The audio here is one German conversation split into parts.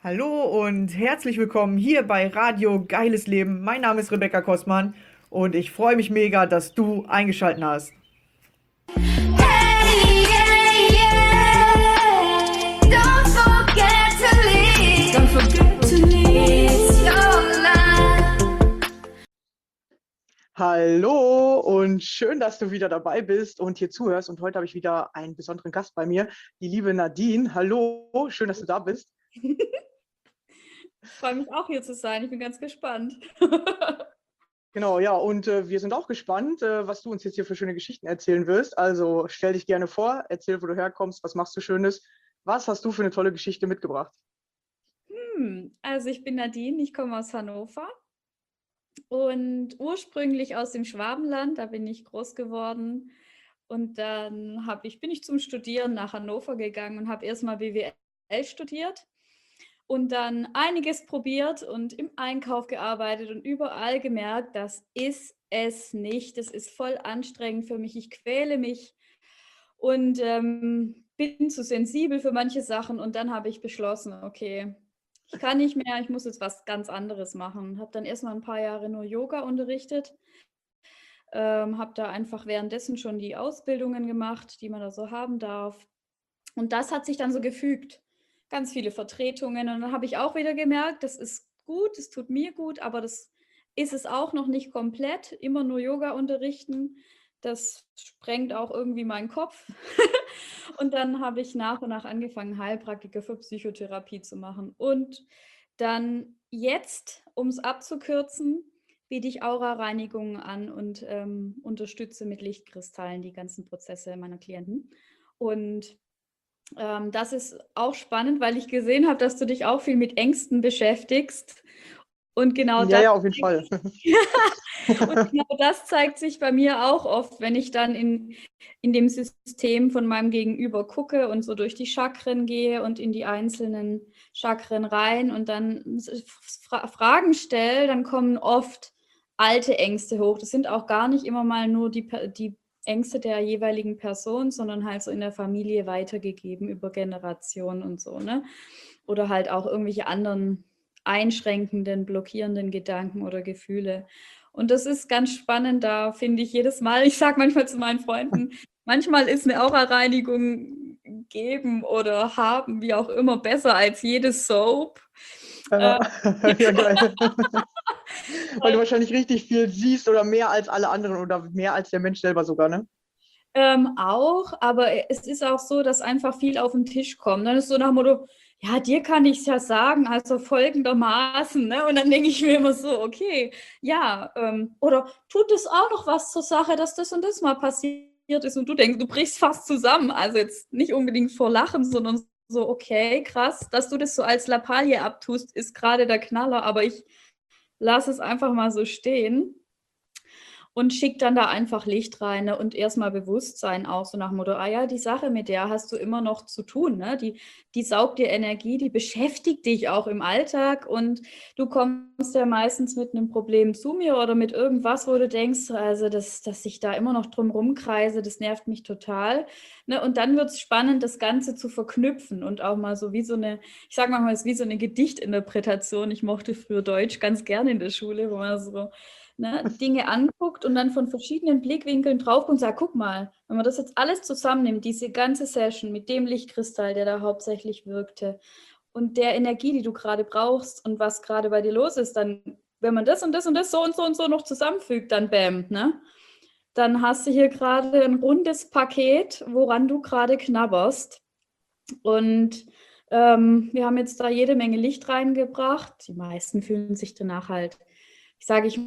Hallo und herzlich willkommen hier bei Radio Geiles Leben. Mein Name ist Rebecca Kostmann und ich freue mich mega, dass du eingeschaltet hast. Hey, yeah, yeah. Don't forget to leave. Don't forget to leave. It's your life. Hallo und schön, dass du wieder dabei bist und hier zuhörst. Und heute habe ich wieder einen besonderen Gast bei mir, die liebe Nadine. Hallo, schön, dass du da bist. Ich freue mich auch hier zu sein. Ich bin ganz gespannt. Genau, ja, und wir sind auch gespannt, was du uns jetzt hier für schöne Geschichten erzählen wirst. Also stell dich gerne vor, erzähl, wo du herkommst, was machst du Schönes. Was hast du für eine tolle Geschichte mitgebracht? Also ich bin Nadine, ich komme aus Hannover und ursprünglich aus dem Schwabenland, da bin ich groß geworden. Und dann bin ich zum Studieren nach Hannover gegangen und habe erstmal BWL studiert und dann einiges probiert und im Einkauf gearbeitet und überall gemerkt, das ist es nicht. Das ist voll anstrengend für mich. Ich quäle mich und bin zu sensibel für manche Sachen. Und dann habe ich beschlossen, okay, ich kann nicht mehr, ich muss jetzt was ganz anderes machen. Habe dann erstmal ein paar Jahre nur Yoga unterrichtet. Habe da einfach währenddessen schon die Ausbildungen gemacht, die man da so haben darf. Und das hat sich dann so gefügt. Ganz viele Vertretungen. Und dann habe ich auch wieder gemerkt, das ist gut, es tut mir gut, aber das ist es auch noch nicht komplett. Immer nur Yoga unterrichten, das sprengt auch irgendwie meinen Kopf. Und dann habe ich nach und nach angefangen, Heilpraktiker für Psychotherapie zu machen. Und dann jetzt, um es abzukürzen, biete ich Aura-Reinigungen an und unterstütze mit Lichtkristallen die ganzen Prozesse meiner Klienten. Und das ist auch spannend, weil ich gesehen habe, dass du dich auch viel mit Ängsten beschäftigst. Und genau Ja, das, ja, auf jeden Fall. und genau das zeigt sich bei mir auch oft, wenn ich dann in dem System von meinem Gegenüber gucke und so durch die Chakren gehe und in die einzelnen Chakren rein und dann Fragen stelle, dann kommen oft alte Ängste hoch. Das sind auch gar nicht immer mal nur die Ängste der jeweiligen Person, sondern halt so in der Familie weitergegeben über Generationen und so, ne? Oder halt auch irgendwelche anderen einschränkenden, blockierenden Gedanken oder Gefühle. Und das ist ganz spannend, da finde ich jedes Mal, ich sage manchmal zu meinen Freunden, manchmal ist eine Aura-Reinigung geben oder haben, wie auch immer, besser als jede Soap. Ja, geil. Weil du wahrscheinlich richtig viel siehst oder mehr als alle anderen oder mehr als der Mensch selber sogar, ne? Auch, aber es ist auch so, dass einfach viel auf den Tisch kommt. Dann ist so nach dem Motto, ja, dir kann ich es ja sagen, also folgendermaßen, ne? Und dann denke ich mir immer so, okay, ja, oder tut es auch noch was zur Sache, dass das und das mal passiert ist und du denkst, du brichst fast zusammen. Also jetzt nicht unbedingt vor Lachen, sondern so, okay, krass, dass du das so als Lappalie abtust, ist gerade der Knaller, aber ich lasse es einfach mal so stehen. Und schickt dann da einfach Licht rein, ne? Und erstmal Bewusstsein auch, so nach dem Motto, ah ja, die Sache, mit der hast du immer noch zu tun, ne? Die saugt dir Energie, die beschäftigt dich auch im Alltag und du kommst ja meistens mit einem Problem zu mir oder mit irgendwas, wo du denkst, also dass ich da immer noch drum rumkreise, das nervt mich total, ne? Und dann wird es spannend, das Ganze zu verknüpfen und auch mal so wie so eine, ich sage manchmal, es ist wie so eine Gedichtinterpretation. Ich mochte früher Deutsch ganz gerne in der Schule, wo man so, ne, Dinge anguckt und dann von verschiedenen Blickwinkeln drauf guckt und sagt, guck mal, wenn man das jetzt alles zusammennimmt, diese ganze Session mit dem Lichtkristall, der da hauptsächlich wirkte und der Energie, die du gerade brauchst und was gerade bei dir los ist, dann, wenn man das und das und das so und so und so noch zusammenfügt, dann bam, ne? Dann hast du hier gerade ein rundes Paket, woran du gerade knabberst. Und wir haben jetzt da jede Menge Licht reingebracht. Die meisten fühlen sich danach halt, ich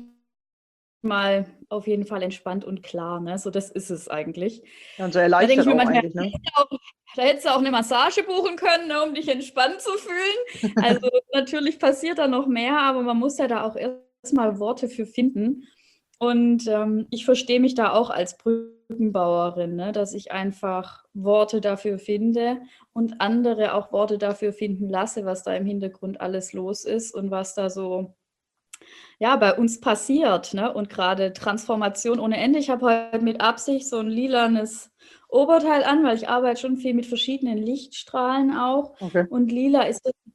mal auf jeden Fall entspannt und klar, ne? So, das ist es eigentlich. Ja, und so Da denke erleichtert ich mir auch manchmal, eigentlich, ne? da hättest du auch eine Massage buchen können, ne, um dich entspannt zu fühlen. Also natürlich passiert da noch mehr, aber man muss ja da auch erstmal Worte für finden. Und ich verstehe mich da auch als Brückenbauerin, ne, dass ich einfach Worte dafür finde und andere auch Worte dafür finden lasse, was da im Hintergrund alles los ist und was da so, ja, bei uns passiert, ne? Und gerade Transformation ohne Ende. Ich habe heute mit Absicht so ein lilanes Oberteil an, weil ich arbeite schon viel mit verschiedenen Lichtstrahlen auch. Okay. Und lila ist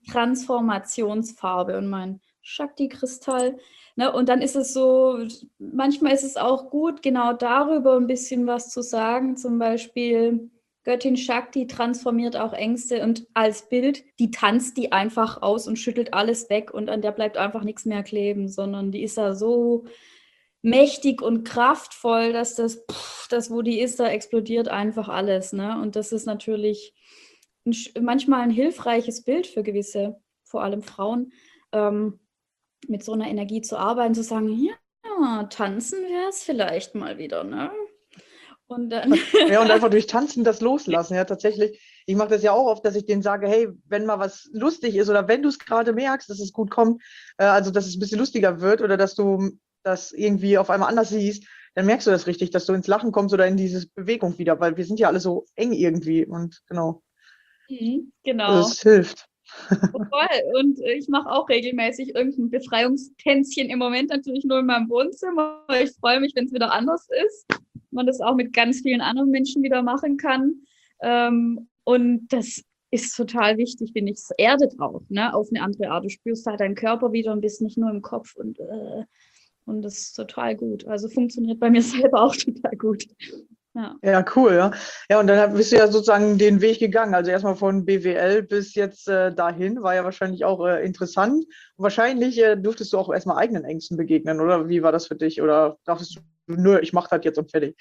Transformationsfarbe und mein Shakti-Kristall. Ne? Und dann ist es so, manchmal ist es auch gut, genau darüber ein bisschen was zu sagen. Zum Beispiel Göttin Shakti transformiert auch Ängste und als Bild, die tanzt die einfach aus und schüttelt alles weg und an der bleibt einfach nichts mehr kleben, sondern die ist da so mächtig und kraftvoll, dass das, wo die ist, da explodiert einfach alles. Ne? Und das ist natürlich manchmal ein hilfreiches Bild für gewisse, vor allem Frauen, mit so einer Energie zu arbeiten, zu sagen, ja, tanzen wäre es vielleicht mal wieder, ne? Und dann Ja, und einfach durch Tanzen das loslassen, ja, tatsächlich. Ich mache das ja auch oft, dass ich denen sage, hey, wenn mal was lustig ist oder wenn du es gerade merkst, dass es gut kommt, also dass es ein bisschen lustiger wird oder dass du das irgendwie auf einmal anders siehst, dann merkst du das richtig, dass du ins Lachen kommst oder in diese Bewegung wieder, weil wir sind ja alle so eng irgendwie und genau, genau. das hilft. Voll. Und ich mache auch regelmäßig irgendein Befreiungstänzchen, im Moment natürlich nur in meinem Wohnzimmer. Ich freue mich, wenn es wieder anders ist. Man das auch mit ganz vielen anderen Menschen wieder machen kann. Und das ist total wichtig, finde ich. Es erdet auch, ne? Auf eine andere Art. Du spürst halt deinen Körper wieder und bist nicht nur im Kopf. Und das ist total gut. Also funktioniert bei mir selber auch total gut. Ja. Ja, cool, ja. Ja, und dann bist du ja sozusagen den Weg gegangen. Also erstmal von BWL bis jetzt dahin, war ja wahrscheinlich auch interessant. Und wahrscheinlich durftest du auch erstmal eigenen Ängsten begegnen, oder? Wie war das für dich? Oder dachtest du, nö, ich mach das jetzt und fertig?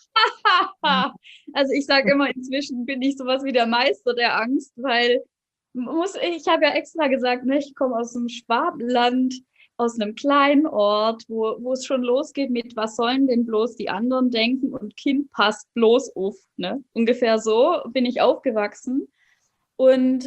Also ich sage immer, inzwischen bin ich sowas wie der Meister der Angst, weil ich habe ja extra gesagt, ne, ich komme aus dem Schwabenland, aus einem kleinen Ort, wo es schon losgeht mit, was sollen denn bloß die anderen denken und Kind passt bloß auf. Ne? Ungefähr so bin ich aufgewachsen. Und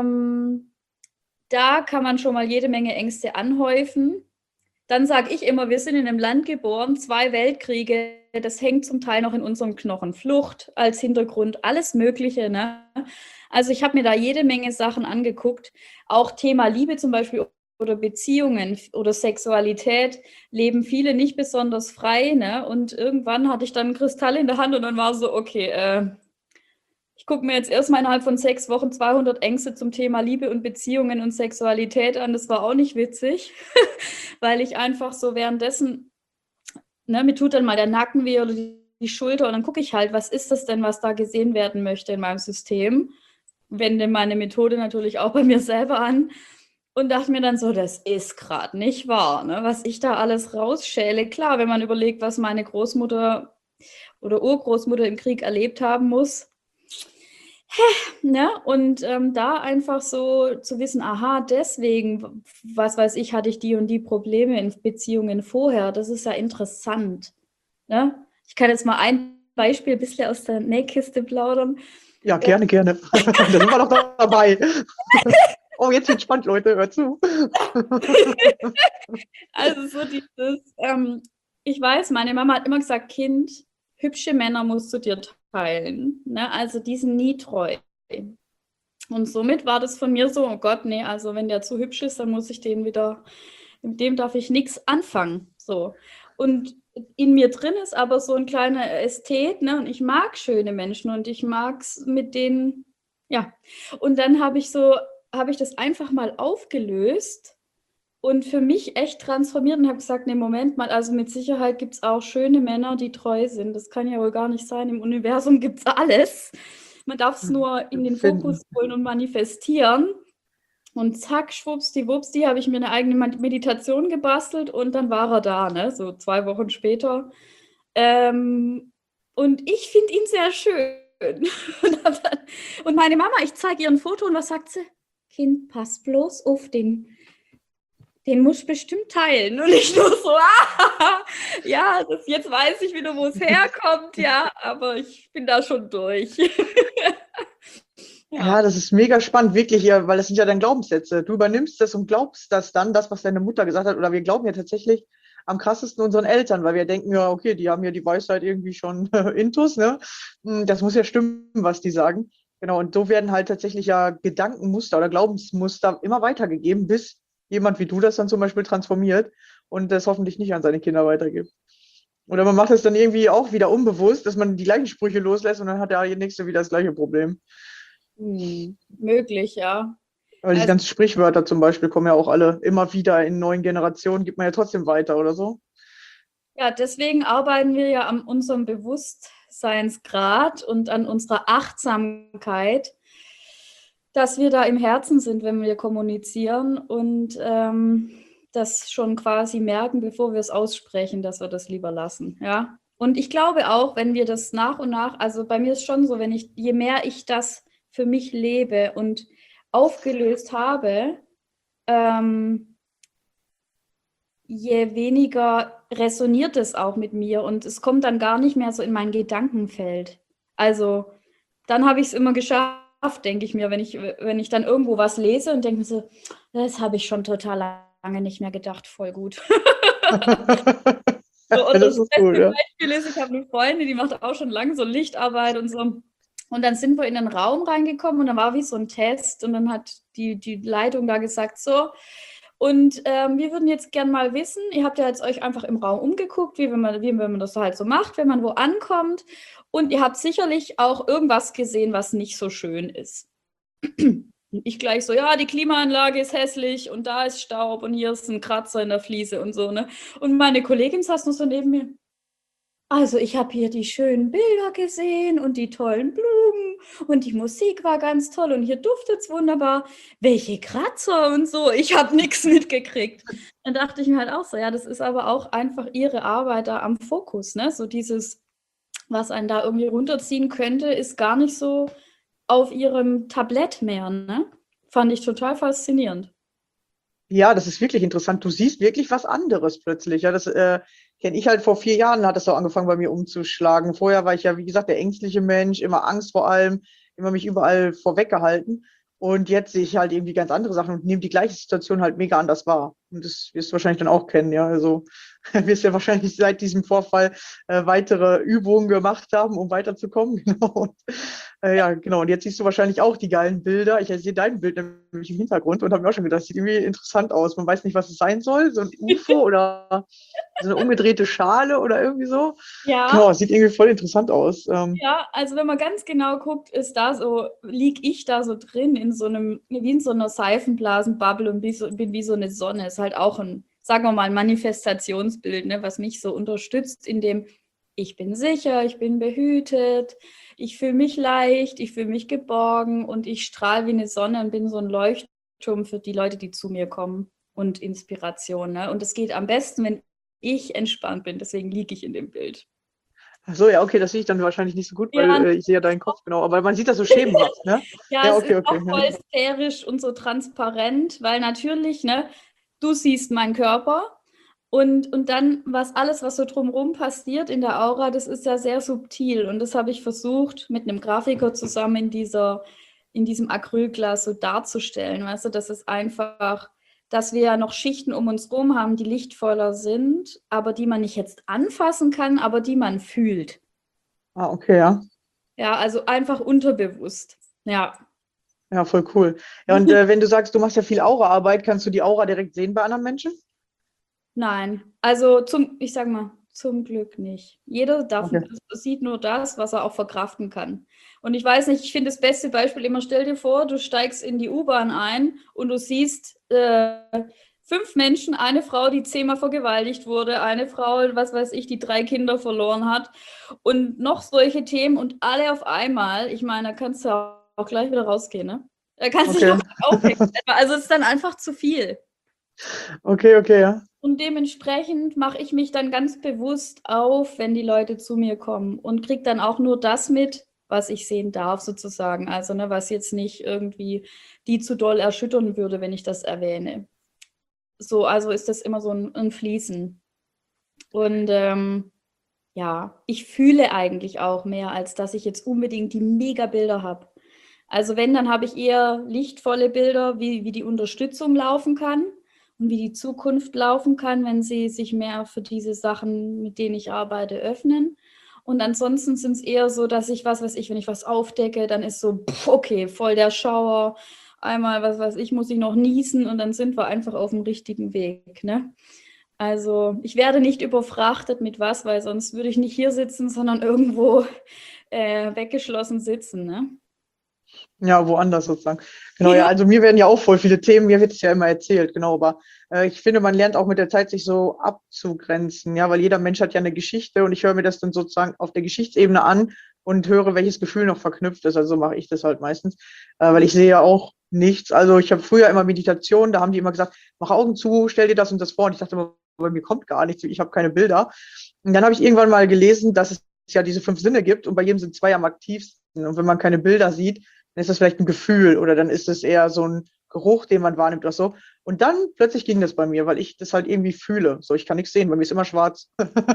da kann man schon mal jede Menge Ängste anhäufen. Dann sage ich immer, wir sind in einem Land geboren, 2 Weltkriege, das hängt zum Teil noch in unserem Knochen. Flucht als Hintergrund, alles Mögliche. Ne? Also ich habe mir da jede Menge Sachen angeguckt. Auch Thema Liebe zum Beispiel oder Beziehungen oder Sexualität leben viele nicht besonders frei. Ne? Und irgendwann hatte ich dann einen Kristall in der Hand und dann war so, okay, ich gucke mir jetzt erstmal innerhalb von 6 Wochen 200 Ängste zum Thema Liebe und Beziehungen und Sexualität an. Das war auch nicht witzig, weil ich einfach so währenddessen, ne, mir tut dann mal der Nacken weh oder die Schulter und dann gucke ich halt, was ist das denn, was da gesehen werden möchte in meinem System. Wende meine Methode natürlich auch bei mir selber an und dachte mir dann so, das ist gerade nicht wahr, ne, was ich da alles rausschäle. Klar, wenn man überlegt, was meine Großmutter oder Urgroßmutter im Krieg erlebt haben muss, ne? Und da einfach so zu wissen, aha, deswegen, was weiß ich, hatte ich die und die Probleme in Beziehungen vorher. Das ist ja interessant. Ne? Ich kann jetzt mal ein Beispiel ein bisschen aus der Nähkiste plaudern. Ja, gerne, gerne. Da sind wir doch dabei. Oh, jetzt wird spannend, Leute, hört zu. Also so dieses, ich weiß, meine Mama hat immer gesagt, Kind, hübsche Männer musst du dir teilen. Ne? Also die sind nie treu. Und somit war das von mir so, oh Gott, nee, also wenn der zu hübsch ist, dann muss ich den wieder, mit dem darf ich nichts anfangen. So. Und in mir drin ist aber so ein kleiner Ästhet, ne? Und ich mag schöne Menschen und ich mag es mit denen, ja. Und dann habe ich das einfach mal aufgelöst und für mich echt transformiert und habe gesagt, nee, Moment mal, also mit Sicherheit gibt es auch schöne Männer, die treu sind. Das kann ja wohl gar nicht sein. Im Universum gibt es alles. Man darf es nur in den Fokus holen und manifestieren. Und zack, schwuppsdiwuppsdi, habe ich mir eine eigene Meditation gebastelt und dann war er da, ne? So 2 Wochen später. Und ich finde ihn sehr schön. Und meine Mama, ich zeige ihr ein Foto und was sagt sie? Kind, pass bloß auf, den musst du bestimmt teilen. Und ich nur so, ja, jetzt weiß ich wieder, wo es herkommt, ja, aber ich bin da schon durch. Ja, das ist mega spannend, wirklich, ja, weil das sind ja dann Glaubenssätze. Du übernimmst das und glaubst das dann, das, was deine Mutter gesagt hat. Oder wir glauben ja tatsächlich am krassesten unseren Eltern, weil wir denken, ja, okay, die haben ja die Weisheit irgendwie schon intus, ne? Das muss ja stimmen, was die sagen. Genau, und so werden halt tatsächlich ja Gedankenmuster oder Glaubensmuster immer weitergegeben, bis jemand wie du das dann zum Beispiel transformiert und das hoffentlich nicht an seine Kinder weitergibt. Oder man macht es dann irgendwie auch wieder unbewusst, dass man die gleichen Sprüche loslässt und dann hat der Nächste wieder das gleiche Problem. Möglich, ja. Weil diese Also, ganzen Sprichwörter zum Beispiel kommen ja auch alle immer wieder in neuen Generationen, gibt man ja trotzdem weiter oder so. ja, deswegen arbeiten wir ja an unserem Bewusstseinsgrad und an unserer Achtsamkeit, dass wir da im Herzen sind, wenn wir kommunizieren und das schon quasi merken, bevor wir es aussprechen, dass wir das lieber lassen. Ja. Und ich glaube auch, wenn wir das nach und nach, also bei mir ist schon so, je mehr ich das für mich lebe und aufgelöst habe, je weniger resoniert es auch mit mir und es kommt dann gar nicht mehr so in mein Gedankenfeld. Also dann habe ich es immer geschafft, denke ich mir, wenn ich dann irgendwo was lese und denke mir so, das habe ich schon total lange nicht mehr gedacht, voll gut. So, und Das das ist beste gut, ja. Beispiel ist, ich habe eine Freundin, die macht auch schon lange so Lichtarbeit und so. Und dann sind wir in den Raum reingekommen und dann war wie so ein Test und dann hat die Leitung da gesagt, so, und wir würden jetzt gern mal wissen, ihr habt ja jetzt euch einfach im Raum umgeguckt, wie wenn man das halt so macht, wenn man wo ankommt. Und ihr habt sicherlich auch irgendwas gesehen, was nicht so schön ist. Ich gleich so, ja, die Klimaanlage ist hässlich und da ist Staub und hier ist ein Kratzer in der Fliese und so, ne? Und meine Kollegin saß nur so neben mir. Also ich habe hier die schönen Bilder gesehen und die tollen Blumen und die Musik war ganz toll und hier duftet es wunderbar. Welche Kratzer und so, ich habe nichts mitgekriegt. Dann dachte ich mir halt auch so, ja, das ist aber auch einfach ihre Arbeit da am Fokus, ne? So dieses, was einen da irgendwie runterziehen könnte, ist gar nicht so auf ihrem Tablett mehr, ne? Fand ich total faszinierend. Ja, das ist wirklich interessant. Du siehst wirklich was anderes plötzlich. Ja, das kenne ich halt vor 4 Jahren, hat das so angefangen bei mir umzuschlagen. Vorher war ich ja, wie gesagt, der ängstliche Mensch, immer Angst vor allem, immer mich überall vorweggehalten. Und jetzt sehe ich halt irgendwie ganz andere Sachen und nehme die gleiche Situation halt mega anders wahr. Und das wirst du wahrscheinlich dann auch kennen, ja. Also wirst ja wahrscheinlich seit diesem Vorfall weitere Übungen gemacht haben, um weiterzukommen. Genau. Und, ja, genau. Und jetzt siehst du wahrscheinlich auch die geilen Bilder. Ich sehe dein Bild nämlich im Hintergrund und habe mir auch schon gedacht, das sieht irgendwie interessant aus. Man weiß nicht, was es sein soll. So ein UFO oder so eine umgedrehte Schale oder irgendwie so. Ja. Genau, es sieht irgendwie voll interessant aus. Ja, also wenn man ganz genau guckt, liege ich da so drin wie in so einer Seifenblasenbubble und bin wie so eine Sonne. Ist halt auch sagen wir mal, ein Manifestationsbild, ne, was mich so unterstützt, in dem ich bin sicher, ich bin behütet, ich fühle mich leicht, ich fühle mich geborgen und ich strahle wie eine Sonne und bin so ein Leuchtturm für die Leute, die zu mir kommen und Inspiration. Ne? Und es geht am besten, wenn ich entspannt bin. Deswegen liege ich in dem Bild. Ach so, ja, okay, das sehe ich dann wahrscheinlich nicht so gut, weil Ja, ich sehe ja deinen Kopf genau. Aber man sieht das so schemenhaft, ne? ja, Ja, es okay, ist okay. auch voll sphärisch und so transparent, weil natürlich, ne, du siehst meinen Körper und dann alles, was so drumherum passiert in der Aura, das ist ja sehr subtil und das habe ich versucht mit einem Grafiker zusammen in diesem Acrylglas so darzustellen, weißt du, das ist einfach, dass wir ja noch Schichten um uns rum haben, die lichtvoller sind, aber die man nicht jetzt anfassen kann, aber die man fühlt. Ah, okay, ja. Ja, also einfach unterbewusst. Ja. Ja, voll cool. Ja, und wenn du sagst, du machst ja viel Aura-Arbeit, kannst du die Aura direkt sehen bei anderen Menschen? Nein, also ich sag mal, zum Glück nicht. Jeder Okay. sieht nur das, was er auch verkraften kann. Und ich weiß nicht, ich finde das beste Beispiel immer, stell dir vor, du steigst in die U-Bahn ein und du siehst 5 Menschen, eine Frau, die 10-mal vergewaltigt wurde, eine Frau, was weiß ich, die 3 Kinder verloren hat und noch solche Themen und alle auf einmal. Ich meine, da kannst du auch gleich wieder rausgehen, ne? Da kannst du dich Okay. auch aufhängen. Also es ist dann einfach zu viel. Okay, okay, ja. Und dementsprechend mache ich mich dann ganz bewusst auf, wenn die Leute zu mir kommen und kriege dann auch nur das mit, was ich sehen darf, sozusagen. Also, ne, was jetzt nicht irgendwie die zu doll erschüttern würde, wenn ich das erwähne. So, also ist das immer so ein Fließen. Und ja, ich fühle eigentlich auch mehr, als dass ich jetzt unbedingt die Megabilder habe. Also wenn, dann habe ich eher lichtvolle Bilder, wie die Unterstützung laufen kann und wie die Zukunft laufen kann, wenn sie sich mehr für diese Sachen, mit denen ich arbeite, öffnen. Und ansonsten sind es eher so, dass ich, was weiß ich, wenn ich was aufdecke, dann ist so, okay, voll der Schauer. Einmal, was weiß ich, muss ich noch niesen und dann sind wir einfach auf dem richtigen Weg, ne? Also ich werde nicht überfrachtet mit was, weil sonst würde ich nicht hier sitzen, sondern irgendwo weggeschlossen sitzen, ne? Ja, woanders sozusagen. Genau, ja, Ja. also mir werden ja auch voll viele Themen, mir wird es ja immer erzählt, genau, aber ich finde, man lernt auch mit der Zeit, sich so abzugrenzen, ja, weil jeder Mensch hat ja eine Geschichte und ich höre mir das dann sozusagen auf der Geschichtsebene an und höre, welches Gefühl noch verknüpft ist. Also so mache ich das halt meistens, weil ich sehe ja auch nichts. Also ich habe früher immer Meditation, da haben die immer gesagt, mach Augen zu, stell dir das und das vor. Und ich dachte immer, bei mir kommt gar nichts, ich habe keine Bilder. Und dann habe ich irgendwann mal gelesen, dass es ja diese 5 Sinne gibt und bei jedem sind 2 am aktivsten. Und wenn man keine Bilder sieht, dann ist das vielleicht ein Gefühl oder dann ist es eher so ein Geruch, den man wahrnimmt oder so. Und dann plötzlich ging das bei mir, weil ich das halt irgendwie fühle. So, ich kann nichts sehen, bei mir ist immer schwarz.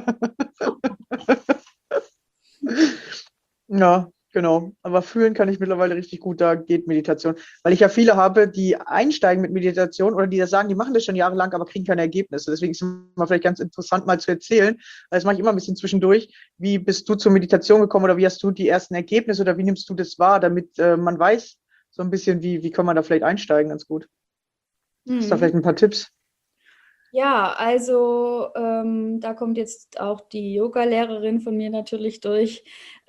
Ja, genau. Aber fühlen kann ich mittlerweile richtig gut, da geht Meditation. Weil ich ja viele habe, die einsteigen mit Meditation oder die das sagen, die machen das schon jahrelang, aber kriegen keine Ergebnisse. Deswegen ist es mal vielleicht ganz interessant, mal zu erzählen. Das mache ich immer ein bisschen zwischendurch. Wie bist du zur Meditation gekommen oder wie hast du die ersten Ergebnisse oder wie nimmst du das wahr, damit man weiß, so ein bisschen, wie kann man da vielleicht einsteigen ganz gut? Hast du da Mhm. vielleicht ein paar Tipps? Ja, also da kommt jetzt auch die Yoga-Lehrerin von mir natürlich durch.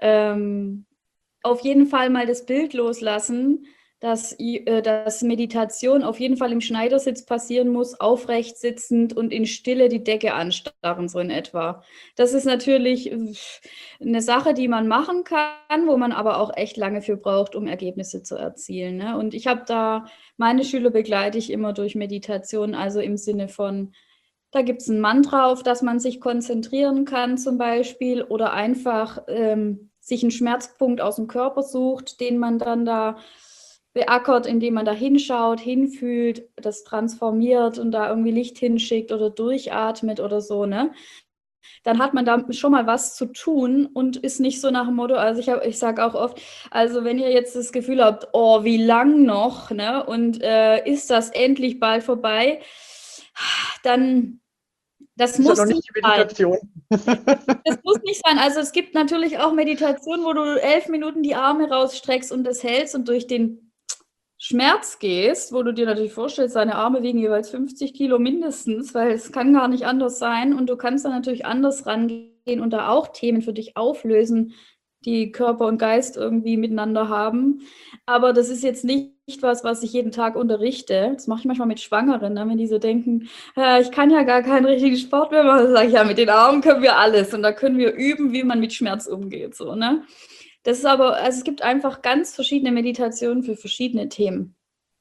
Auf jeden Fall mal das Bild loslassen, dass Meditation auf jeden Fall im Schneidersitz passieren muss, aufrecht sitzend und in Stille die Decke anstarren, so in etwa. Das ist natürlich eine Sache, die man machen kann, wo man aber auch echt lange für braucht, um Ergebnisse zu erzielen. Ne? Und ich habe da, meine Schüler begleite ich immer durch Meditation, also im Sinne von, da gibt es ein Mantra, auf das man sich konzentrieren kann zum Beispiel oder einfach sich einen Schmerzpunkt aus dem Körper sucht, den man dann da beackert, indem man da hinschaut, hinfühlt, das transformiert und da irgendwie Licht hinschickt oder durchatmet oder so, ne? Dann hat man da schon mal was zu tun und ist nicht so nach dem Motto, also ich sage auch oft, also wenn ihr jetzt das Gefühl habt, oh, wie lang noch, ne? Und ist das endlich bald vorbei, dann das Das ist ja muss noch nicht nicht die sein. Meditation. Das muss nicht sein. Also es gibt natürlich auch Meditationen, wo du 11 Minuten die Arme rausstreckst und das hältst und durch den Schmerz gehst, wo du dir natürlich vorstellst, deine Arme wiegen jeweils 50 Kilo mindestens, weil es kann gar nicht anders sein. Und du kannst dann natürlich anders rangehen und da auch Themen für dich auflösen, die Körper und Geist irgendwie miteinander haben. Aber das ist jetzt nicht was ich jeden Tag unterrichte. Das mache ich manchmal mit Schwangeren, ne? Wenn die so denken, ich kann ja gar keinen richtigen Sport mehr machen, dann sage ich, ja, mit den Armen können wir alles. Und da können wir üben, wie man mit Schmerz umgeht. So, ne? Das ist aber, also es gibt einfach ganz verschiedene Meditationen für verschiedene Themen.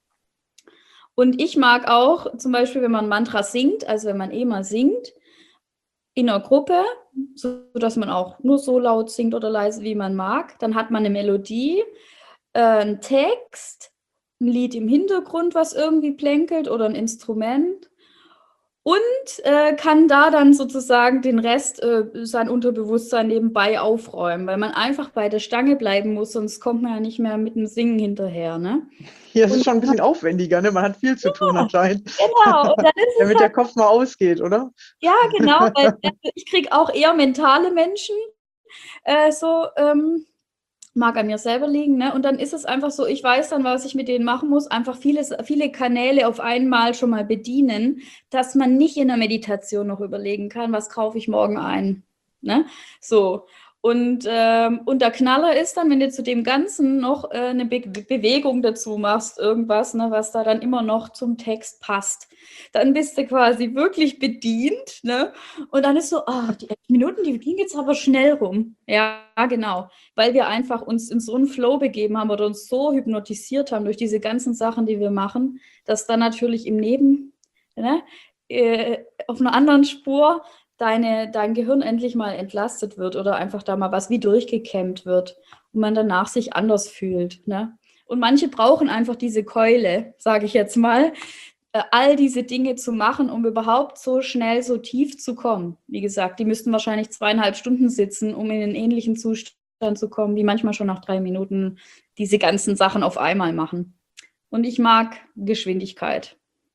Und ich mag auch zum Beispiel, wenn man Mantra singt, also wenn man mal singt, in einer Gruppe, sodass man auch nur so laut singt oder leise, wie man mag, dann hat man eine Melodie, einen Text, ein Lied im Hintergrund, was irgendwie plänkelt oder ein Instrument. Und kann da dann sozusagen den Rest, sein Unterbewusstsein nebenbei aufräumen, weil man einfach bei der Stange bleiben muss, sonst kommt man ja nicht mehr mit dem Singen hinterher. Ne? Hier ist es Und schon ein bisschen aufwendiger, ne? Man hat viel zu tun anscheinend, genau, und dann ist es damit halt, der Kopf mal ausgeht, oder? ja, genau, weil ich kriege auch eher mentale Menschen, so mag an mir selber liegen, ne? Und dann ist es einfach so, ich weiß dann, was ich mit denen machen muss, einfach viele Kanäle auf einmal schon mal bedienen, dass man nicht in der Meditation noch überlegen kann, was kaufe ich morgen ein, ne? So. Und der Knaller ist dann, wenn du zu dem Ganzen noch eine Bewegung dazu machst, irgendwas, ne, was da dann immer noch zum Text passt. Dann bist du quasi wirklich bedient, ne? Und dann ist so, die 11 Minuten, die gehen jetzt aber schnell rum. Ja, genau. Weil wir einfach uns in so einen Flow begeben haben oder uns so hypnotisiert haben durch diese ganzen Sachen, die wir machen, dass dann natürlich ne, auf einer anderen Spur dein Gehirn endlich mal entlastet wird oder einfach da mal was wie durchgekämmt wird und man danach sich anders fühlt. Ne? Und manche brauchen einfach diese Keule, sage ich jetzt mal, all diese Dinge zu machen, um überhaupt so schnell, so tief zu kommen. Wie gesagt, die müssten wahrscheinlich 2,5 Stunden sitzen, um in einen ähnlichen Zustand zu kommen, wie manchmal schon nach 3 Minuten diese ganzen Sachen auf einmal machen. Und ich mag Geschwindigkeit.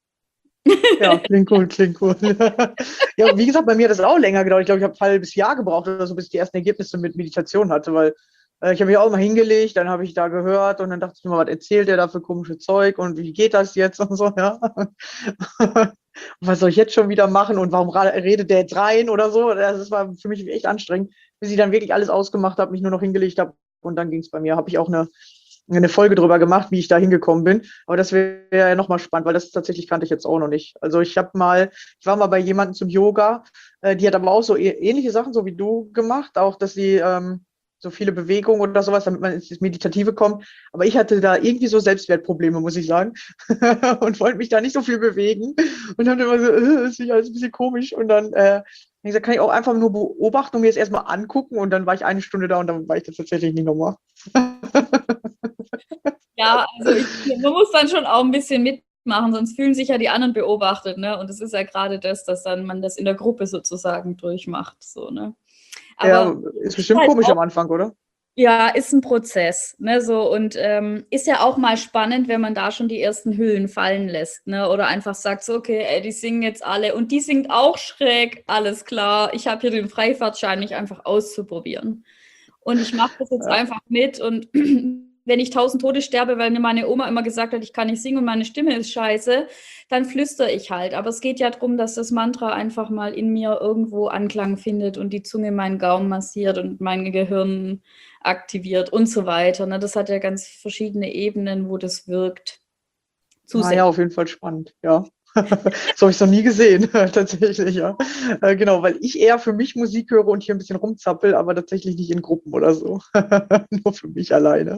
Ja, klingt cool, klingt cool. Ja, wie gesagt, bei mir hat das auch länger gedauert. Ich glaube, ich habe ein halbes Jahr gebraucht oder so, bis ich die ersten Ergebnisse mit Meditation hatte, weil ich habe mich auch mal hingelegt, dann habe ich da gehört und dann dachte ich mir, was erzählt der da für komische Zeug und wie geht das jetzt und so, ja. Und was soll ich jetzt schon wieder machen und warum redet der jetzt rein oder so? Das war für mich echt anstrengend, bis ich dann wirklich alles ausgemacht habe, mich nur noch hingelegt habe und dann ging es bei mir. Habe ich auch eine eine Folge drüber gemacht, wie ich da hingekommen bin. Aber das wäre ja nochmal spannend, weil das tatsächlich kannte ich jetzt auch noch nicht. Also ich war mal bei jemandem zum Yoga, die hat aber auch so ähnliche Sachen, so wie du gemacht, auch dass sie so viele Bewegungen oder sowas, damit man ins Meditative kommt. Aber ich hatte da irgendwie so Selbstwertprobleme, muss ich sagen. Und wollte mich da nicht so viel bewegen. Und dann immer so, ist nicht alles ein bisschen komisch. Und dann wie gesagt, kann ich auch einfach nur beobachten und mir das erstmal angucken. Und dann war ich eine Stunde da und dann war ich das tatsächlich nicht nochmal. Ja, also man muss dann schon auch ein bisschen mitmachen, sonst fühlen sich ja die anderen beobachtet, ne? Und es ist ja gerade das, dass dann man das in der Gruppe sozusagen durchmacht, so, ne? Aber Ja, ist bestimmt halt komisch auch, am Anfang, oder? ja, ist ein Prozess, ne? So und ist ja auch mal spannend, wenn man da schon die ersten Hüllen fallen lässt, ne? Oder einfach sagt so, okay, ey, die singen jetzt alle und die singt auch schräg, alles klar. Ich habe hier den Freifahrtschein, mich einfach auszuprobieren. Und ich mache das jetzt Ja. einfach mit und wenn ich 1000 Tode sterbe, weil mir meine Oma immer gesagt hat, ich kann nicht singen und meine Stimme ist scheiße, dann flüstere ich halt. Aber es geht ja darum, dass das Mantra einfach mal in mir irgendwo Anklang findet und die Zunge meinen Gaumen massiert und mein Gehirn aktiviert und so weiter. Ne? Das hat ja ganz verschiedene Ebenen, wo das wirkt. Ja, auf jeden Fall spannend, ja. So habe ich es noch nie gesehen, tatsächlich, ja. Genau, weil ich eher für mich Musik höre und hier ein bisschen rumzappel, aber tatsächlich nicht in Gruppen oder so. Nur für mich alleine.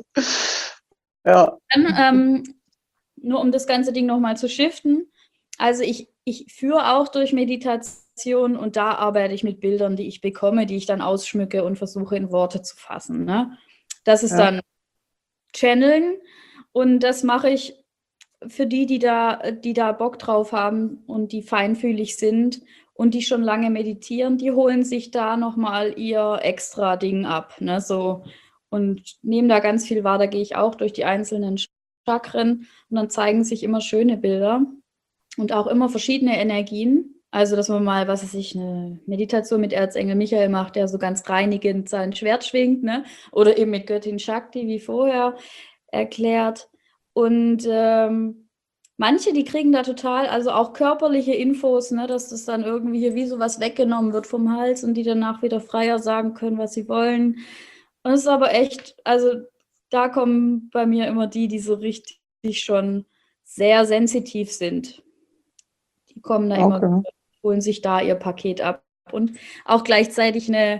Ja. Dann, nur um das ganze Ding nochmal zu shiften, also ich führe auch durch Meditation und da arbeite ich mit Bildern, die ich bekomme, die ich dann ausschmücke und versuche in Worte zu fassen. Ne? Das ist dann Channeln und das mache ich für die da Bock drauf haben und die feinfühlig sind und die schon lange meditieren, die holen sich da nochmal ihr extra Ding ab. Ne? So, und nehmen da ganz viel wahr. Da gehe ich auch durch die einzelnen Chakren und dann zeigen sich immer schöne Bilder und auch immer verschiedene Energien. Also, dass man mal, was weiß ich, eine Meditation mit Erzengel Michael macht, der so ganz reinigend sein Schwert schwingt, ne? Oder eben mit Göttin Shakti, wie vorher erklärt. Und manche, die kriegen da total, also auch körperliche Infos, ne, dass das dann irgendwie hier wie sowas weggenommen wird vom Hals und die danach wieder freier sagen können, was sie wollen. Und es ist aber echt, also da kommen bei mir immer die so richtig schon sehr sensitiv sind. Die kommen da immer, holen sich da ihr Paket ab. Und auch gleichzeitig eine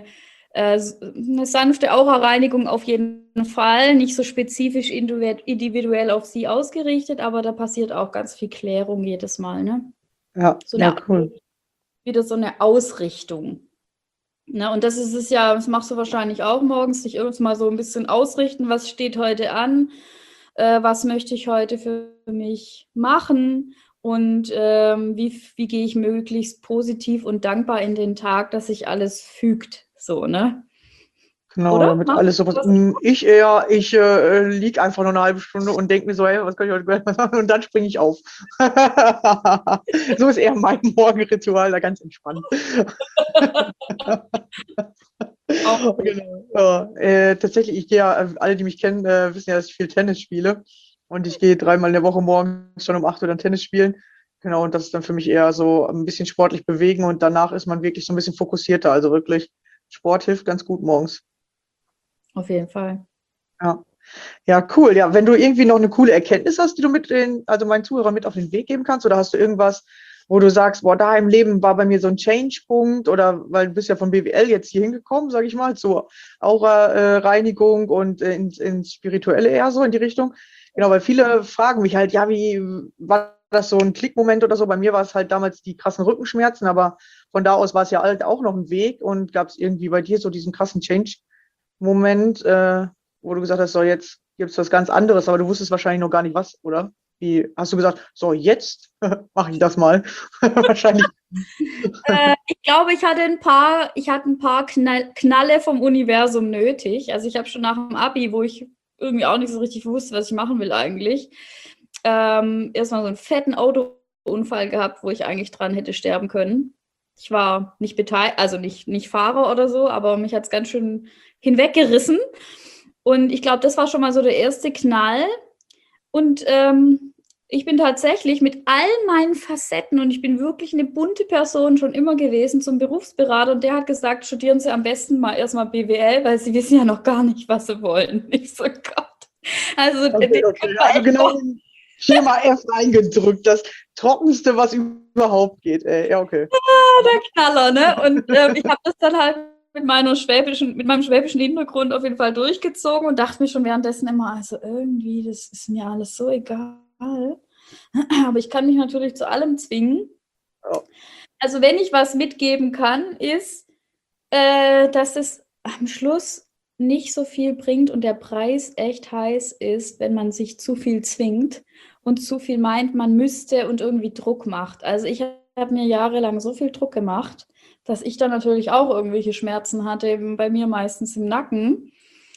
sanfte Aura-Reinigung auf jeden Fall, nicht so spezifisch individuell auf sie ausgerichtet, aber da passiert auch ganz viel Klärung jedes Mal. Ne? Ja, so eine, cool. Wieder so eine Ausrichtung. Ne? Und das ist es ja, das machst du wahrscheinlich auch morgens, dich irgendwas mal so ein bisschen ausrichten, was steht heute an, was möchte ich heute für mich machen und wie gehe ich möglichst positiv und dankbar in den Tag, dass sich alles fügt. So, ne? Genau, Oder? damit alles sowas. Ich liege einfach nur eine halbe Stunde und denke mir so, hey, was kann ich heute machen? Und dann springe ich auf. So ist eher mein Morgenritual, da ganz entspannt. Genau. Ja, tatsächlich, ich gehe ja, alle, die mich kennen, wissen ja, dass ich viel Tennis spiele. Und ich gehe 3-mal in der Woche morgens schon um 8 Uhr dann Tennis spielen. Genau, und das ist dann für mich eher so ein bisschen sportlich bewegen und danach ist man wirklich so ein bisschen fokussierter. Also wirklich, Sport hilft ganz gut morgens. Auf jeden Fall. Ja. Ja, cool. Ja, wenn du irgendwie noch eine coole Erkenntnis hast, die du also meinen Zuhörern mit auf den Weg geben kannst, oder hast du irgendwas, wo du sagst, boah, da im Leben war bei mir so ein Change-Punkt, oder weil du bist ja von BWL jetzt hier hingekommen, sage ich mal, zur Aura-Reinigung und ins Spirituelle eher so in die Richtung. Genau, weil viele fragen mich halt, ja, wie war das so ein Klickmoment oder so? Bei mir war es halt damals die krassen Rückenschmerzen, aber von da aus war es ja halt auch noch ein Weg und gab es irgendwie bei dir so diesen krassen Change-Moment, wo du gesagt hast, so jetzt gibt es was ganz anderes, aber du wusstest wahrscheinlich noch gar nicht was, oder? Wie hast du gesagt, so jetzt mache ich das mal? Wahrscheinlich. Ich glaube, ich hatte ein paar Knalle vom Universum nötig. Also ich habe schon nach dem Abi, wo ich irgendwie auch nicht so richtig wusste, was ich machen will eigentlich, erstmal so einen fetten Autounfall gehabt, wo ich eigentlich dran hätte sterben können. Ich war nicht beteiligt, also nicht Fahrer oder so, aber mich hat es ganz schön hinweggerissen. Und ich glaube, das war schon mal so der erste Knall. Und ich bin tatsächlich mit all meinen Facetten und ich bin wirklich eine bunte Person schon immer gewesen zum Berufsberater und der hat gesagt, studieren Sie am besten mal erstmal BWL, weil Sie wissen ja noch gar nicht, was Sie wollen. Ich so, Gott. Also Okay, den okay. können Ja, wir also echt genau in Schema F reingedrückt. Das Trockenste, was überhaupt geht. Ja, okay. der Knaller, ne? Und ich habe das dann halt mit meinem schwäbischen Hintergrund auf jeden Fall durchgezogen und dachte mir schon währenddessen immer, also irgendwie, das ist mir alles so egal. Aber ich kann mich natürlich zu allem zwingen. Ja. Also wenn ich was mitgeben kann, ist, dass es am Schluss nicht so viel bringt und der Preis echt heiß ist, wenn man sich zu viel zwingt und zu viel meint, man müsste und irgendwie Druck macht. Also ich habe mir jahrelang so viel Druck gemacht, dass ich dann natürlich auch irgendwelche Schmerzen hatte, eben bei mir meistens im Nacken.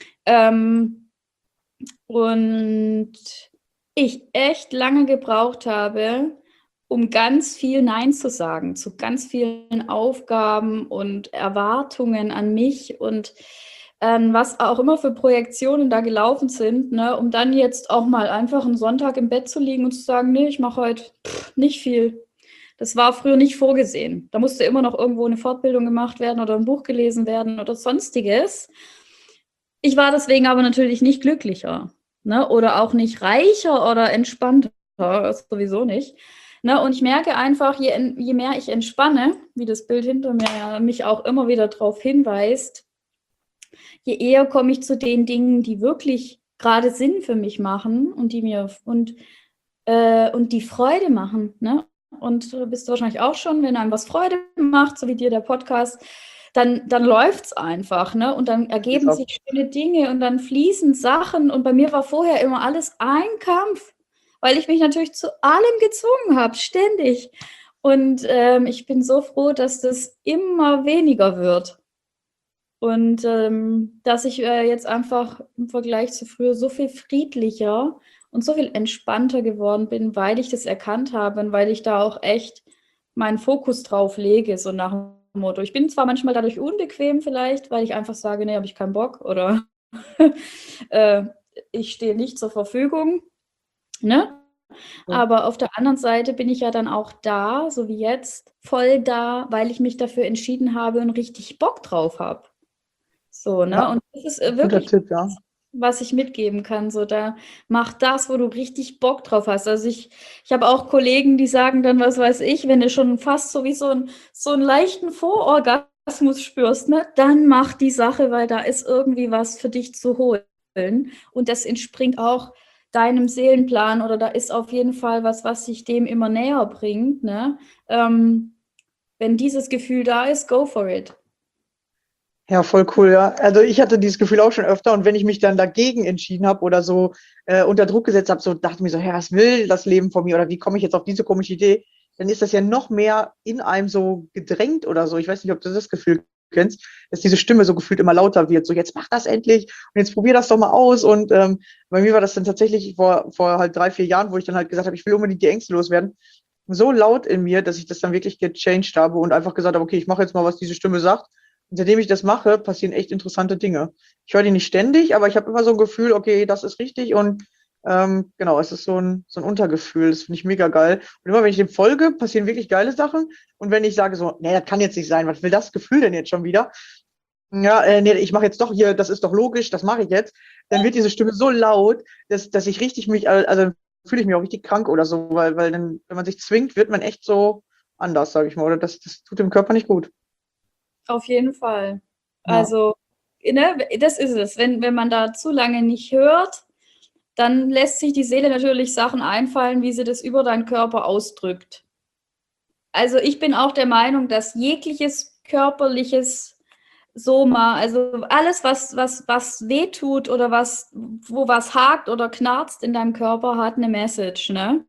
Und ich echt lange gebraucht habe, um ganz viel Nein zu sagen zu ganz vielen Aufgaben und Erwartungen an mich und was auch immer für Projektionen da gelaufen sind, ne, um dann jetzt auch mal einfach einen Sonntag im Bett zu liegen und zu sagen, nee, ich mache heute nicht viel. Das war früher nicht vorgesehen. Da musste immer noch irgendwo eine Fortbildung gemacht werden oder ein Buch gelesen werden oder sonstiges. Ich war deswegen aber natürlich nicht glücklicher, ne, oder auch nicht reicher oder entspannter, sowieso nicht. Ne, und ich merke einfach, je mehr ich entspanne, wie das Bild hinter mir ja mich auch immer wieder darauf hinweist, je eher komme ich zu den Dingen, die wirklich gerade Sinn für mich machen und die mir und die Freude machen. Ne? Und bist du wahrscheinlich auch schon, wenn einem was Freude macht, so wie dir der Podcast, dann läuft es einfach. Ne? Und dann ergeben sich schöne Dinge und dann fließen Sachen. Und bei mir war vorher immer alles ein Kampf, weil ich mich natürlich zu allem gezwungen habe, ständig. Und ich bin so froh, dass das immer weniger wird. Und dass ich jetzt einfach im Vergleich zu früher so viel friedlicher und so viel entspannter geworden bin, weil ich das erkannt habe und weil ich da auch echt meinen Fokus drauf lege, so nach dem Motto. Ich bin zwar manchmal dadurch unbequem vielleicht, weil ich einfach sage, nee, habe ich keinen Bock oder ich stehe nicht zur Verfügung, ne? Ja. Aber auf der anderen Seite bin ich ja dann auch da, so wie jetzt, voll da, weil ich mich dafür entschieden habe und richtig Bock drauf habe. So, ne? Ja, Und das ist guter wirklich Tipp, ja. was ich mitgeben kann. So, da mach das, wo du richtig Bock drauf hast. Also ich habe auch Kollegen, die sagen dann, was weiß ich, wenn du schon fast so wie so einen leichten Vororgasmus spürst, ne, dann mach die Sache, weil da ist irgendwie was für dich zu holen. Und das entspringt auch deinem Seelenplan oder da ist auf jeden Fall was sich dem immer näher bringt. Ne? Wenn dieses Gefühl da ist, go for it. Ja, voll cool, ja. Also ich hatte dieses Gefühl auch schon öfter und wenn ich mich dann dagegen entschieden habe oder so unter Druck gesetzt habe, so dachte ich mir so, Herr, was will das Leben von mir oder wie komme ich jetzt auf diese komische Idee, dann ist das ja noch mehr in einem so gedrängt oder so. Ich weiß nicht, ob du das Gefühl kennst, dass diese Stimme so gefühlt immer lauter wird. So, jetzt mach das endlich und jetzt probier das doch mal aus. Und bei mir war das dann tatsächlich vor halt 3, 4 Jahren, wo ich dann halt gesagt habe, ich will unbedingt die Ängste loswerden, so laut in mir, dass ich das dann wirklich gechanged habe und einfach gesagt habe, okay, ich mache jetzt mal, was diese Stimme sagt. Und seitdem ich das mache, passieren echt interessante Dinge. Ich höre die nicht ständig, aber ich habe immer so ein Gefühl, okay, das ist richtig und genau, es ist so ein Untergefühl, das finde ich mega geil. Und immer wenn ich dem folge, passieren wirklich geile Sachen. Und wenn ich sage so, nee, das kann jetzt nicht sein, was will das Gefühl denn jetzt schon wieder? Ja, nee, ich mache jetzt doch hier, das ist doch logisch, das mache ich jetzt. Dann wird diese Stimme so laut, dass ich richtig also fühle ich mich auch richtig krank oder so, weil dann, wenn man sich zwingt, wird man echt so anders, sage ich mal. Oder das tut dem Körper nicht gut. Auf jeden Fall. Ja. Also, ne, das ist es. Wenn man da zu lange nicht hört, dann lässt sich die Seele natürlich Sachen einfallen, wie sie das über deinen Körper ausdrückt. Also ich bin auch der Meinung, dass jegliches körperliches Soma, also alles, was wehtut oder wo was hakt oder knarzt in deinem Körper, hat eine Message, ne?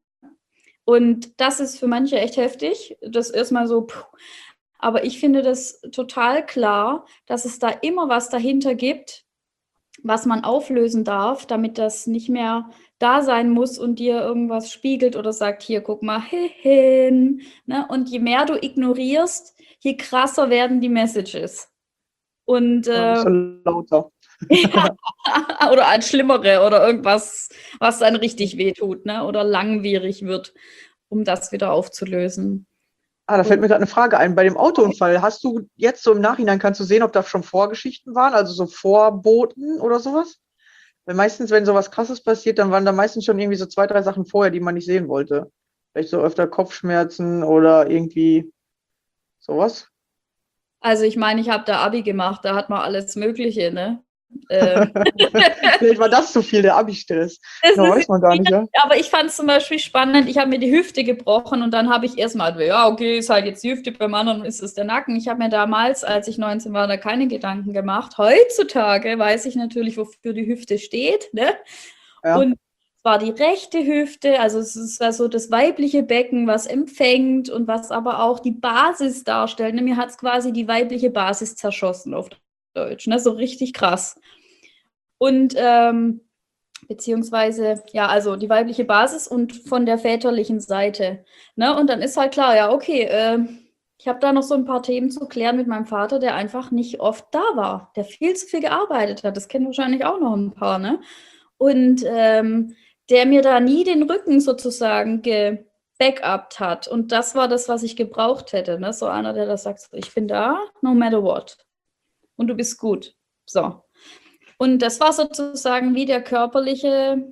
Und das ist für manche echt heftig. Das ist mal so, puh. Aber ich finde das total klar, dass es da immer was dahinter gibt, was man auflösen darf, damit das nicht mehr da sein muss und dir irgendwas spiegelt oder sagt, hier, guck mal hin. Ne? Und je mehr du ignorierst, je krasser werden die Messages. Und So lauter. ja, oder als schlimmere oder irgendwas, was dann richtig wehtut, ne? Oder langwierig wird, um das wieder aufzulösen. Da fällt mir gerade eine Frage ein. Bei dem Autounfall, hast du jetzt so im Nachhinein, kannst du sehen, ob da schon Vorgeschichten waren, also so Vorboten oder sowas? Weil meistens, wenn sowas Krasses passiert, dann waren da meistens schon irgendwie so 2, 3 Sachen vorher, die man nicht sehen wollte. Vielleicht so öfter Kopfschmerzen oder irgendwie sowas. Also ich meine, ich habe da Abi gemacht, da hat man alles Mögliche, ne? Ähm, Vielleicht war das zu viel, der Abi-Stress. das Ja, ist, weiß man gar nicht, ja. aber ich fand es zum Beispiel spannend, ich habe mir die Hüfte gebrochen und dann habe ich erstmal, ja, okay, ist halt jetzt die Hüfte, beim anderen ist es der Nacken. Ich habe mir damals, als ich 19 war, da keine Gedanken gemacht. Heutzutage weiß ich natürlich, wofür die Hüfte steht, ne? Ja. Und es war die rechte Hüfte, also es ist also das weibliche Becken, was empfängt und was aber auch die Basis darstellt. Ne? Mir hat es quasi die weibliche Basis zerschossen auf Deutsch, ne? So richtig krass. Und beziehungsweise, ja, also die weibliche Basis und von der väterlichen Seite. Ne? Und dann ist halt klar, ja, okay, ich habe da noch so ein paar Themen zu klären mit meinem Vater, der einfach nicht oft da war, der viel zu viel gearbeitet hat. Das kennen wahrscheinlich auch noch ein paar, ne? Und der mir da nie den Rücken sozusagen gebackupt hat. Und das war das, was ich gebraucht hätte. Ne? So einer, der das sagt, ich bin da, no matter what. Und du bist gut. So. Und das war sozusagen wie der körperliche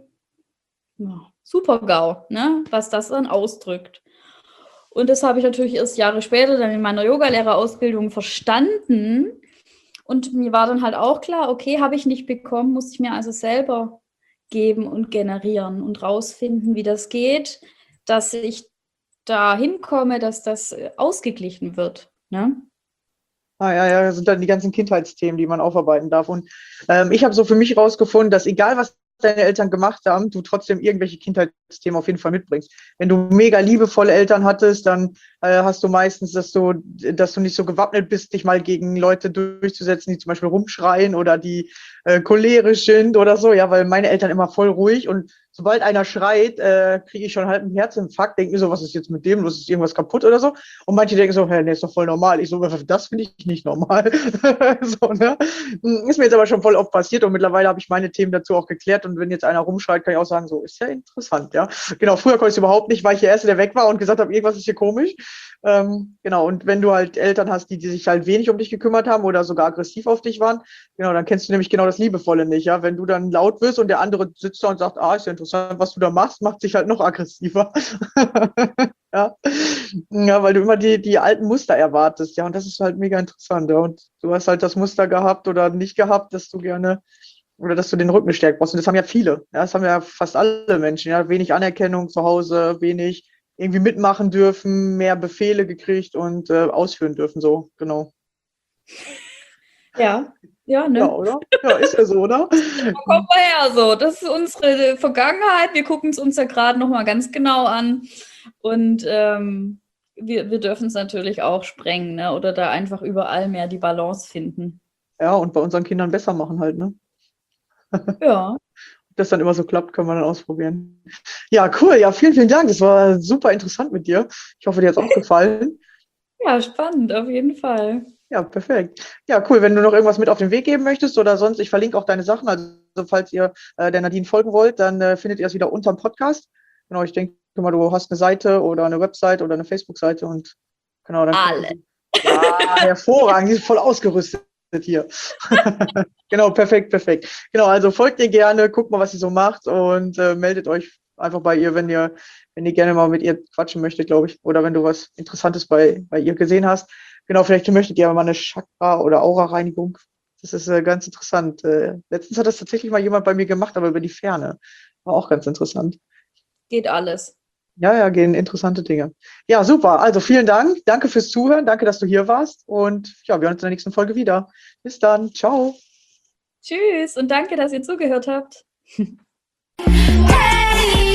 Super-GAU, ne? Was das dann ausdrückt. Und das habe ich natürlich erst Jahre später dann in meiner Yogalehrerausbildung verstanden. Und mir war dann halt auch klar, okay, habe ich nicht bekommen, muss ich mir also selber geben und generieren und rausfinden, wie das geht, dass ich da hinkomme, dass das ausgeglichen wird. Ne? Ja, das sind dann die ganzen Kindheitsthemen, die man aufarbeiten darf. Und ich habe so für mich rausgefunden, dass egal, was deine Eltern gemacht haben, du trotzdem irgendwelche Kindheitsthemen auf jeden Fall mitbringst. Wenn du mega liebevolle Eltern hattest, dann hast du meistens, dass du nicht so gewappnet bist, dich mal gegen Leute durchzusetzen, die zum Beispiel rumschreien oder die cholerisch sind oder so. Ja, weil meine Eltern immer voll ruhig und sobald einer schreit, kriege ich schon halb einen Herzinfarkt, denke mir so, was ist jetzt mit dem los, ist irgendwas kaputt oder so? Und manche denken so, hey, nee, ist doch voll normal. Ich so, das finde ich nicht normal. So, ne? Ist mir jetzt aber schon voll oft passiert und mittlerweile habe ich meine Themen dazu auch geklärt und wenn jetzt einer rumschreit, kann ich auch sagen, so, ist ja interessant, ja. Genau, früher konnte ich es überhaupt nicht, weil ich der Erste, der weg war und gesagt habe, irgendwas ist hier komisch. Genau, und wenn du halt Eltern hast, die sich halt wenig um dich gekümmert haben oder sogar aggressiv auf dich waren, genau, dann kennst du nämlich genau das Liebevolle nicht, ja. Wenn du dann laut wirst und der andere sitzt da und sagt, ist ja interessant, was du da machst, macht sich halt noch aggressiver. Ja. Ja, weil du immer die alten Muster erwartest, ja, und das ist halt mega interessant, ja. Und du hast halt das Muster gehabt oder nicht gehabt, dass du gerne oder dass du den Rücken gestärkt brauchst. Und das haben ja viele, ja, das haben ja fast alle Menschen, ja, wenig Anerkennung zu Hause, wenig irgendwie mitmachen dürfen, mehr Befehle gekriegt und ausführen dürfen, so, genau. Ja, ne? Ja, oder? Ja, ist ja so, oder? Wo kommen wir her so? Das ist unsere Vergangenheit. Wir gucken es uns ja gerade nochmal ganz genau an. Und wir dürfen es natürlich auch sprengen, ne? Oder da einfach überall mehr die Balance finden. Ja, und bei unseren Kindern besser machen halt, ne? Ja. Ob das dann immer so klappt, können wir dann ausprobieren. Ja, cool. Ja, vielen, vielen Dank. Das war super interessant mit dir. Ich hoffe, dir hat es auch gefallen. Ja, spannend, auf jeden Fall. Ja, perfekt. Ja, cool. Wenn du noch irgendwas mit auf den Weg geben möchtest oder sonst, ich verlinke auch deine Sachen. Also, falls ihr der Nadine folgen wollt, dann findet ihr es wieder unterm Podcast. Genau, ich denke mal, du hast eine Seite oder eine Website oder eine Facebook-Seite und genau, dann. Alle. Ja, hervorragend. Die ist voll ausgerüstet hier. Genau, perfekt. Genau, also folgt ihr gerne, guckt mal, was sie so macht und meldet euch einfach bei ihr, wenn ihr gerne mal mit ihr quatschen möchtet, glaube ich. Oder wenn du was Interessantes bei ihr gesehen hast. Genau, vielleicht möchtet ihr mal eine Chakra- oder Aura-Reinigung. Das ist ganz interessant. Letztens hat das tatsächlich mal jemand bei mir gemacht, aber über die Ferne. War auch ganz interessant. Geht alles. Ja, gehen interessante Dinge. Ja, super. Also vielen Dank. Danke fürs Zuhören. Danke, dass du hier warst. Und ja, wir hören uns in der nächsten Folge wieder. Bis dann. Ciao. Tschüss und danke, dass ihr zugehört habt. Hey,